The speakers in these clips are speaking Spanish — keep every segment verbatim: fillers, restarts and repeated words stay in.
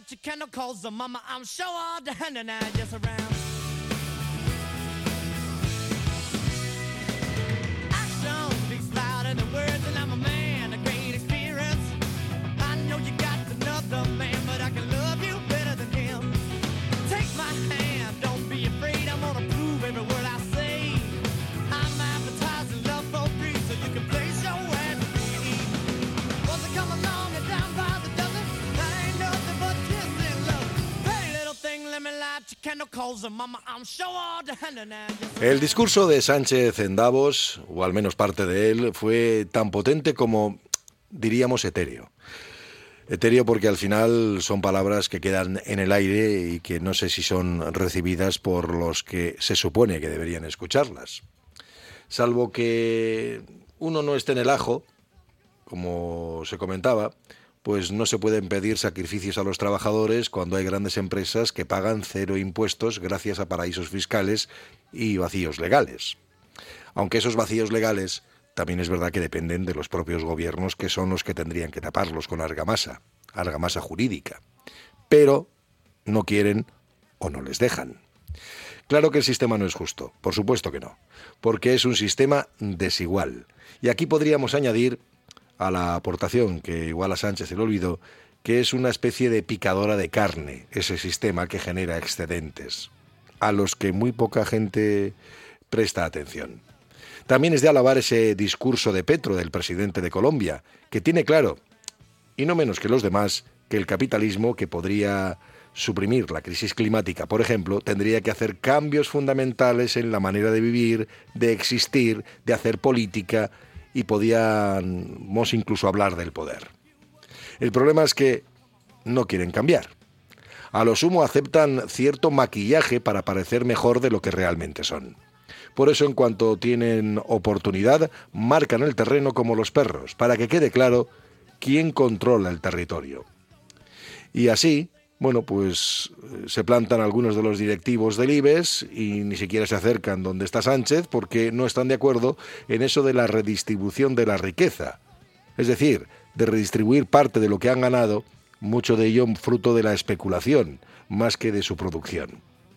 light your candle, cause the mama I'm sure all the hand and I just around. Action speaks louder than words, and I'm a man of great experience. I know you got another man, but I can love you better than him. Take my hand, don't be afraid, I'm gonna prove every word I say. I'm advertising love for free, so you can place your ad free. Once I come along and down by the dozen, that ain't nothing but kissing love. Hey little thing, let me light your candle, cause the mama I'm sure all the hand and I just... El discurso de Sánchez en Davos, o al menos parte de él, fue tan potente como, diríamos, etéreo. Etéreo porque al final son palabras que quedan en el aire y que no sé si son recibidas por los que se supone que deberían escucharlas. Salvo que uno no esté en el ajo, como se comentaba, pues no se pueden pedir sacrificios a los trabajadores cuando hay grandes empresas que pagan cero impuestos gracias a paraísos fiscales y vacíos legales. Aunque esos vacíos legales también es verdad que dependen de los propios gobiernos, que son los que tendrían que taparlos con argamasa, argamasa jurídica. Pero no quieren o no les dejan. Claro que el sistema no es justo, por supuesto que no, porque es un sistema desigual. Y aquí podríamos añadir a la aportación que igual a Sánchez se le olvidó, que es una especie de picadora de carne, ese sistema que genera excedentes, a los que muy poca gente presta atención. También es de alabar ese discurso de Petro, del presidente de Colombia, que tiene claro, y no menos que los demás, que el capitalismo, que podría suprimir la crisis climática, por ejemplo, tendría que hacer cambios fundamentales en la manera de vivir, de existir, de hacer política, y podíamos incluso hablar del poder. El problema es que no quieren cambiar. A lo sumo aceptan cierto maquillaje para parecer mejor de lo que realmente son. Por eso, en cuanto tienen oportunidad, marcan el terreno como los perros, para que quede claro quién controla el territorio. Y así, bueno, pues se plantan algunos de los directivos del IBEX y ni siquiera se acercan donde está Sánchez porque no están de acuerdo en eso de la redistribución de la riqueza. Es decir, de redistribuir parte de lo que han ganado, mucho de ello fruto de la especulación, más que de su producción.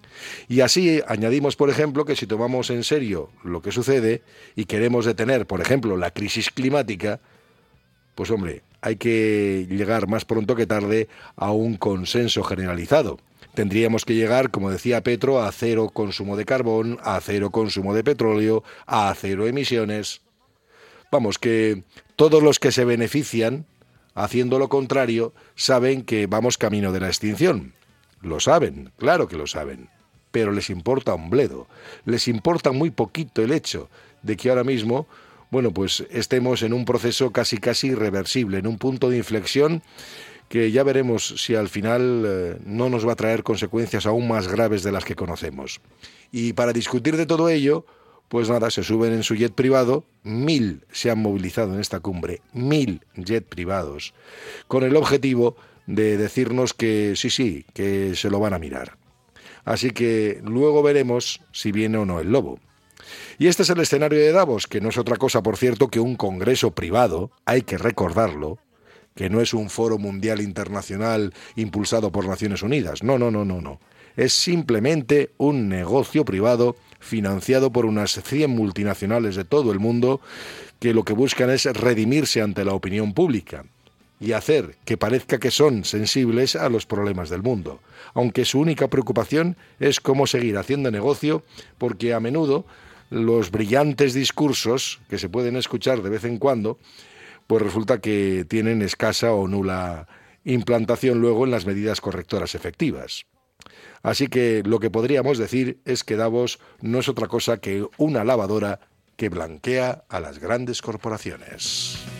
Y así añadimos, por ejemplo, que si tomamos en serio lo que sucede y queremos detener, por ejemplo, la crisis climática, pues hombre, hay que llegar más pronto que tarde a un consenso generalizado. Tendríamos que llegar, como decía Petro, a cero consumo de carbón, a cero consumo de petróleo, a cero emisiones. Vamos, que todos los que se benefician, haciendo lo contrario, saben que vamos camino de la extinción. Lo saben, claro que lo saben. Pero les importa un bledo. Les importa muy poquito el hecho de que ahora mismo, bueno, pues estemos en un proceso casi casi irreversible, en un punto de inflexión que ya veremos si al final eh, no nos va a traer consecuencias aún más graves de las que conocemos. Y para discutir de todo ello, pues nada, se suben en su jet privado, mil se han movilizado en esta cumbre, mil jet privados, con el objetivo de decirnos que sí, sí, que se lo van a mirar. Así que luego veremos si viene o no el lobo. Y este es el escenario de Davos, que no es otra cosa, por cierto, que un congreso privado, hay que recordarlo, que no es un foro mundial internacional impulsado por Naciones Unidas. No, no, no, no, no. Es simplemente un negocio privado financiado por unas cien multinacionales de todo el mundo que lo que buscan es redimirse ante la opinión pública y hacer que parezca que son sensibles a los problemas del mundo, aunque su única preocupación es cómo seguir haciendo negocio, porque a menudo los brillantes discursos que se pueden escuchar de vez en cuando, pues resulta que tienen escasa o nula implantación luego en las medidas correctoras efectivas. Así que lo que podríamos decir es que Davos no es otra cosa que una lavadora que blanquea a las grandes corporaciones.